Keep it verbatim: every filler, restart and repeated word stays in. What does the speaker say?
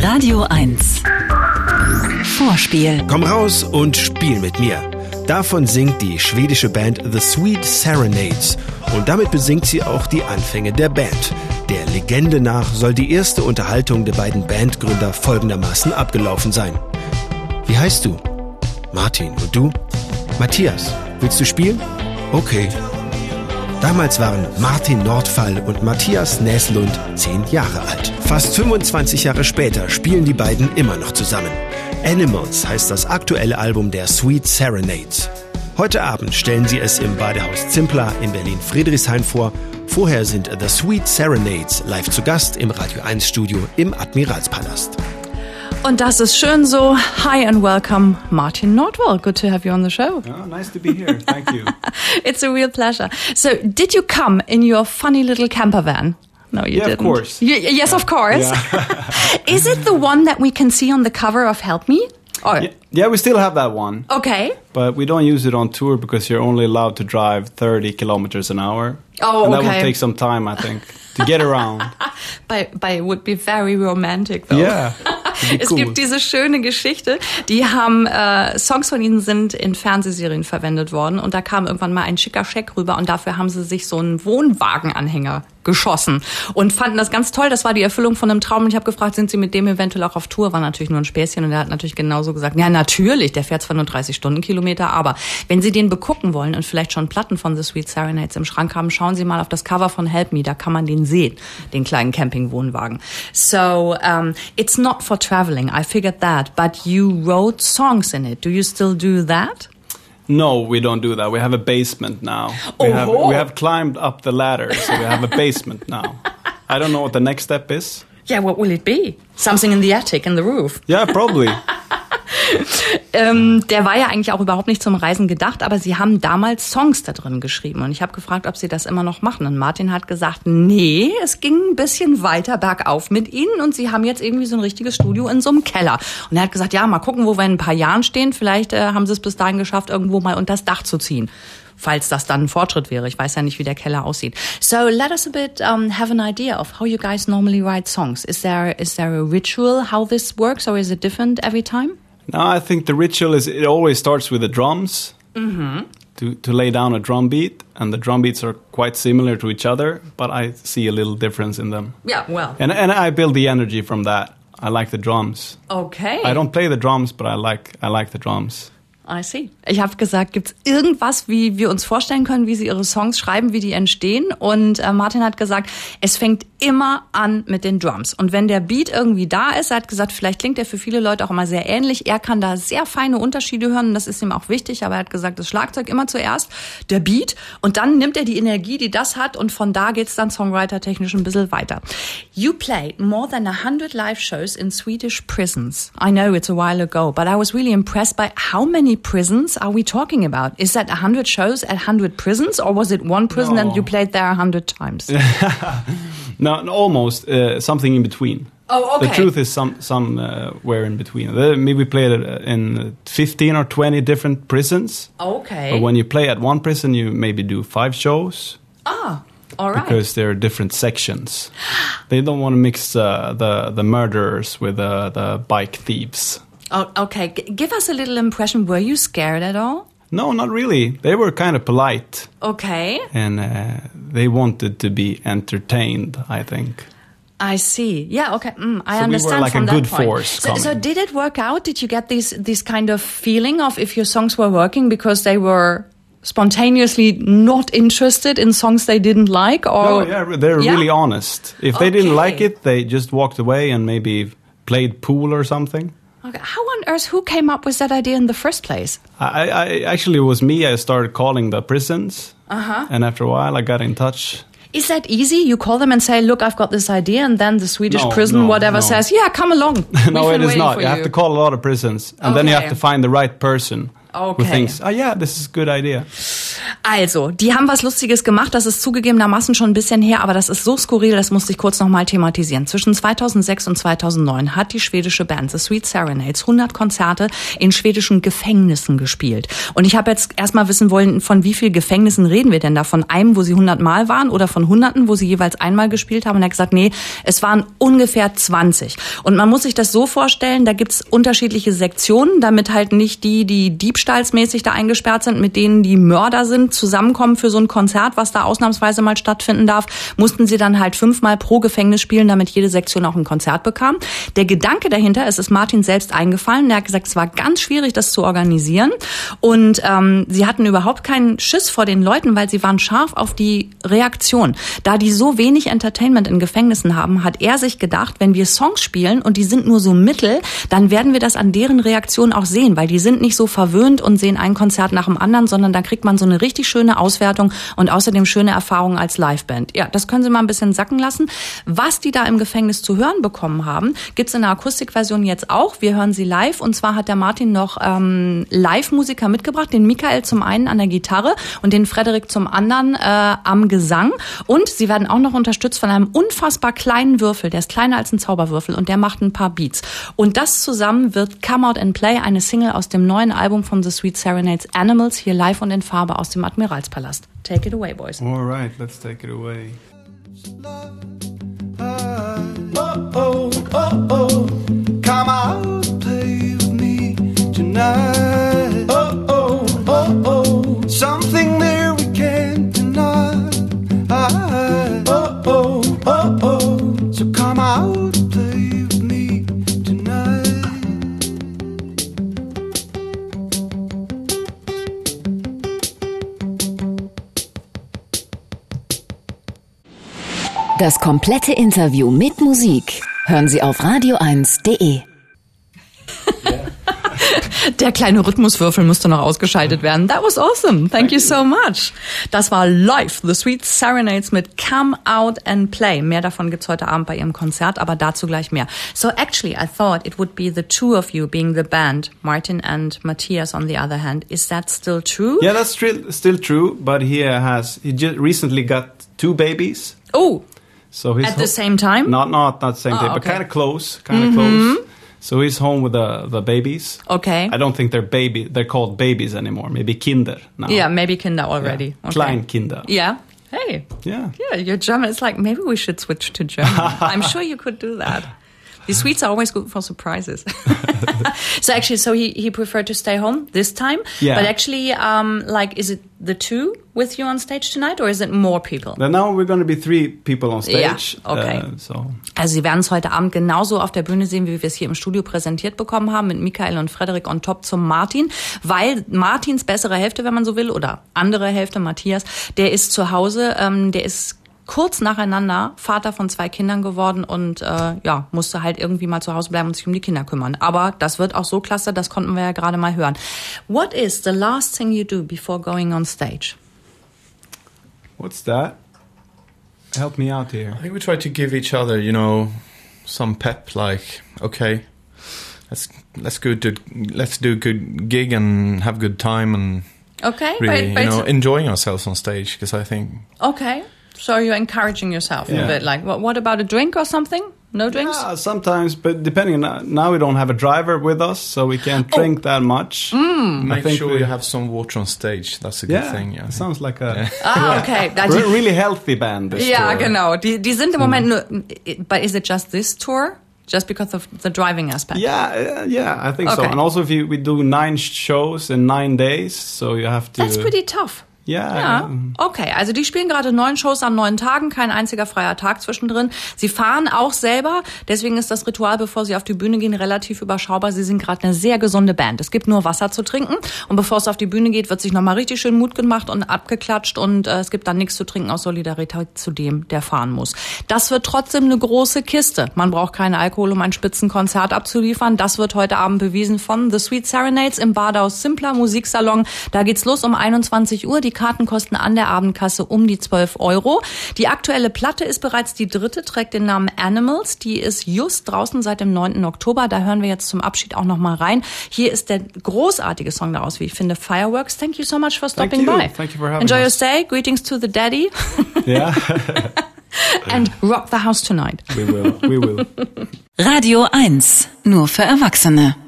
Radio eins. Vorspiel. Komm raus und spiel mit mir. Davon singt die schwedische Band The Sweet Serenades. Und damit besingt sie auch die Anfänge der Band. Der Legende nach soll die erste Unterhaltung der beiden Bandgründer folgendermaßen abgelaufen sein. Wie heißt du? Martin. Und du? Matthias. Willst du spielen? Okay. Damals waren Martin Nordfall und Matthias Näslund zehn Jahre alt. Fast fünfundzwanzig Jahre später spielen die beiden immer noch zusammen. Animals heißt das aktuelle Album der Sweet Serenades. Heute Abend stellen sie es im Badehaus Zimpler in Berlin-Friedrichshain vor. Vorher sind The Sweet Serenades live zu Gast im Radio eins Studio im Admiralspalast. Und das ist schön so. Hi and welcome, Martin Nordwall. Good to have you on the show. Oh, nice to be here. Thank you. It's a real pleasure. So, did you come in your funny little camper van? No, you yeah, didn't. Of course. You, yes, of course. Yeah. Is it the one that we can see on the cover of Help Me? Or? Yeah, yeah, we still have that one. Okay. But we don't use it on tour because you're only allowed to drive thirty kilometers an hour. Oh, and okay. that will take some time, I think, to get around. But, but it would be very romantic, though. Yeah. Es cool. gibt diese schöne Geschichte, die haben, äh, Songs von ihnen sind in Fernsehserien verwendet worden und da kam irgendwann mal ein schicker Scheck rüber und dafür haben sie sich so einen Wohnwagenanhänger geschossen und fanden das ganz toll. Das war die Erfüllung von einem Traum und ich habe gefragt, sind sie mit dem eventuell auch auf Tour? War natürlich nur ein Späßchen und er hat natürlich genauso gesagt, ja natürlich, der fährt zwar nur dreißig Stundenkilometer, aber wenn Sie den begucken wollen und vielleicht schon Platten von The Sweet Serenades im Schrank haben, schauen Sie mal auf das Cover von Help Me, da kann man den sehen, den kleinen Campingwohnwagen. So, um, it's not for traveling, I figured that, but you wrote songs in it. Do you still do that? No, we don't do that. We have a basement now. We, oh. have, we have climbed up the ladder, so we have a basement now. I don't know what the next step is. Yeah, what will it be? Something in the attic, in the roof? Yeah, probably. ähm, der war ja eigentlich auch überhaupt nicht zum Reisen gedacht, aber sie haben damals Songs da drin geschrieben. Und ich habe gefragt, ob sie das immer noch machen. Und Martin hat gesagt, nee, es ging ein bisschen weiter bergauf mit ihnen. Und sie haben jetzt irgendwie so ein richtiges Studio in so einem Keller. Und er hat gesagt, ja, mal gucken, wo wir in ein paar Jahren stehen. Vielleicht äh, haben sie es bis dahin geschafft, irgendwo mal unter das Dach zu ziehen. Falls das dann ein Fortschritt wäre. Ich weiß ja nicht, wie der Keller aussieht. So let us a bit um, have an idea of how you guys normally write songs. Is there is there a ritual how this works, or is it different every time? No, I think the ritual is it always starts with the drums. Mm-hmm. To to lay down a drum beat, and the drum beats are quite similar to each other, but I see a little difference in them. Yeah, well. And and I build the energy from that. I like the drums. Okay. I don't play the drums, but I like I like the drums. I see. Ich habe gesagt, gibt's irgendwas, wie wir uns vorstellen können, wie sie ihre Songs schreiben, wie die entstehen? Und äh, Martin hat gesagt, es fängt immer an mit den Drums. Und wenn der Beat irgendwie da ist, er hat gesagt, vielleicht klingt er für viele Leute auch immer sehr ähnlich. Er kann da sehr feine Unterschiede hören und das ist ihm auch wichtig. Aber er hat gesagt, das Schlagzeug immer zuerst, der Beat und dann nimmt er die Energie, die das hat und von da geht's dann songwriter-technisch ein bisschen weiter. You played more than a hundred live shows in Swedish prisons. I know it's a while ago, but I was really impressed by how many prisons are we talking about? Is that a hundred shows at hundred prisons, or was it one prison no. and you played there a hundred times? no, no, almost uh, something in between. Oh, okay. The truth is some somewhere uh, in between. Maybe we played it in fifteen or twenty different prisons. Okay. But when you play at one prison, you maybe do five shows. Ah. All right. Because there are different sections. They don't want to mix uh, the the murderers with uh, the bike thieves. Oh, okay. G- give us a little impression. Were you scared at all? No, not really. They were kind of polite. Okay. And uh, they wanted to be entertained, I think. I see. Yeah, okay. Mm, I so understand we were like from a that good point. force So, coming. so did it work out? Did you get this this kind of feeling of if your songs were working because they were spontaneously not interested in songs they didn't like? Or No, yeah, they're yeah? really honest. If Okay. they didn't like it, they just walked away and maybe played pool or something. Okay. How on earth, who came up with that idea in the first place? I, I actually, it was me. I started calling the prisons. Uh-huh. And after a while, I got in touch. Is that easy? You call them and say, look, I've got this idea, and then the Swedish No, prison, no, whatever, no. says, yeah, come along. no, We've it been is waiting not. for You have to call a lot of prisons. And then you Okay. have to find the right person. Okay. who thinks, oh yeah, this is a good idea. Also, die haben was Lustiges gemacht, das ist zugegebenermaßen schon ein bisschen her, aber das ist so skurril, das musste ich kurz nochmal thematisieren. Zwischen zweitausendsechs und zweitausendneun hat die schwedische Band The Sweet Serenades hundert Konzerte in schwedischen Gefängnissen gespielt. Und ich habe jetzt erstmal wissen wollen, von wie vielen Gefängnissen reden wir denn da? Von einem, wo sie hundert Mal waren oder von hunderten, wo sie jeweils einmal gespielt haben? Und er hat gesagt, nee, es waren ungefähr zwanzig. Und man muss sich das so vorstellen, da gibt's unterschiedliche Sektionen, damit halt nicht die, die diebstahlsmäßig da eingesperrt sind, mit denen die Mörder sind, zusammenkommen für so ein Konzert, was da ausnahmsweise mal stattfinden darf, mussten sie dann halt fünfmal pro Gefängnis spielen, damit jede Sektion auch ein Konzert bekam. Der Gedanke dahinter, es ist Martin selbst eingefallen, der hat gesagt, es war ganz schwierig, das zu organisieren und ähm, sie hatten überhaupt keinen Schiss vor den Leuten, weil sie waren scharf auf die Reaktion. Da die so wenig Entertainment in Gefängnissen haben, hat er sich gedacht, wenn wir Songs spielen und die sind nur so mittel, dann werden wir das an deren Reaktion auch sehen, weil die sind nicht so verwöhnt und sehen ein Konzert nach dem anderen, sondern da kriegt man so eine richtig schöne Auswertung und außerdem schöne Erfahrungen als Liveband. Ja, das können Sie mal ein bisschen sacken lassen. Was die da im Gefängnis zu hören bekommen haben, gibt's in der Akustikversion jetzt auch. Wir hören sie live und zwar hat der Martin noch ähm, Live-Musiker mitgebracht, den Michael zum einen an der Gitarre und den Frederik zum anderen äh, am Gesang und sie werden auch noch unterstützt von einem unfassbar kleinen Würfel, der ist kleiner als ein Zauberwürfel und der macht ein paar Beats. Und das zusammen wird Come Out and Play, eine Single aus dem neuen Album von The Sweet Serenades, Animals, hier live und in Farbe aus dem Admiralspalast. Take it away, boys. All right, let's take it away. Oh, oh, oh, oh, come out, play with me tonight. Oh, oh, oh, oh, something there we can't deny. Oh, oh, oh, oh, so come out, play with me tonight. Das komplette Interview mit Musik hören Sie auf radio eins punkt de. Der kleine Rhythmuswürfel musste noch ausgeschaltet werden. That was awesome. Thank you so much. Das war live. The Sweet Serenades mit Come Out and Play. Mehr davon gibt's heute Abend bei ihrem Konzert, aber dazu gleich mehr. So actually, I thought it would be the two of you being the band, Martin and Matthias on the other hand. Is that still true? Yeah, that's still still true. But he has he just recently got two babies. Oh, so he's at the same time? Not not not the same Oh, time, but okay. kind of close, kind of Mm-hmm. close. So he's home with the the babies. Okay. I don't think they're baby. They're called babies anymore. Maybe Kinder now. Yeah, maybe Kinder already. Yeah. Okay. Kleinkinder. Yeah. Hey. Yeah. Yeah, your German is like, maybe we should switch to German. I'm sure you could do that. The Swedes are always good for surprises. So actually, so he, he preferred to stay home this time. Yeah. But actually, um, like, is it the two with you on stage tonight or is it more people? Then now we're going to be three people on stage. Yeah, okay. Uh, so. Also Sie werden es heute Abend genauso auf der Bühne sehen, wie wir es hier im Studio präsentiert bekommen haben, mit Michael und Frederik on top zum Martin, weil Martins bessere Hälfte, wenn man so will, oder andere Hälfte, Matthias, der ist zu Hause, ähm, der ist kurz nacheinander Vater von zwei Kindern geworden und äh, ja, musste halt irgendwie mal zu Hause bleiben und sich um die Kinder kümmern. Aber das wird auch so klasse, das konnten wir ja gerade mal hören. What is the last thing you do before going on stage? What's that? Help me out here. I think we try to give each other, you know, some pep. Like, okay, let's let's go to let's do a good gig and have a good time and Okay, really, but, but you know, enjoying ourselves on stage. Because I think okay, so you're encouraging yourself Yeah. a bit. Like, what, what about a drink or something? No drinks? Yeah, sometimes, but depending on now we don't have a driver with us, so we can't drink that much. I make think sure we- you have some water on stage. That's a good Yeah, thing. Yeah, I it think. sounds like a Ah, okay. Da- re- die- really healthy band. This Ja, tour. genau. Die, die sind im Moment nur, but is it just this tour? Just because of the driving aspect? Yeah, uh, yeah, I think so. Okay. And also, if you we do nine shows in nine days, so you have to. That's pretty tough. Yeah. Ja, okay. Also die spielen gerade neun Shows an neun Tagen, kein einziger freier Tag zwischendrin. Sie fahren auch selber, deswegen ist das Ritual, bevor sie auf die Bühne gehen, relativ überschaubar. Sie sind gerade eine sehr gesunde Band. Es gibt nur Wasser zu trinken und bevor es auf die Bühne geht, wird sich nochmal richtig schön Mut gemacht und abgeklatscht und äh, es gibt dann nichts zu trinken aus Solidarität zu dem, der fahren muss. Das wird trotzdem eine große Kiste. Man braucht keinen Alkohol, um ein Spitzenkonzert abzuliefern. Das wird heute Abend bewiesen von The Sweet Serenades im Badaus Simpler Musiksalon. Da geht's los um einundzwanzig Uhr. Die Karten kosten an der Abendkasse um die zwölf Euro. Die aktuelle Platte ist bereits die dritte, trägt den Namen Animals. Die ist just draußen seit dem neunten Oktober. Da hören wir jetzt zum Abschied auch noch mal rein. Hier ist der großartige Song daraus, wie ich finde, Fireworks. Thank you so much for stopping Thank you. by. Thank you for having Enjoy your us. stay. Greetings to the daddy. Yeah. And rock the house tonight. We will. We will. Radio eins. Nur für Erwachsene.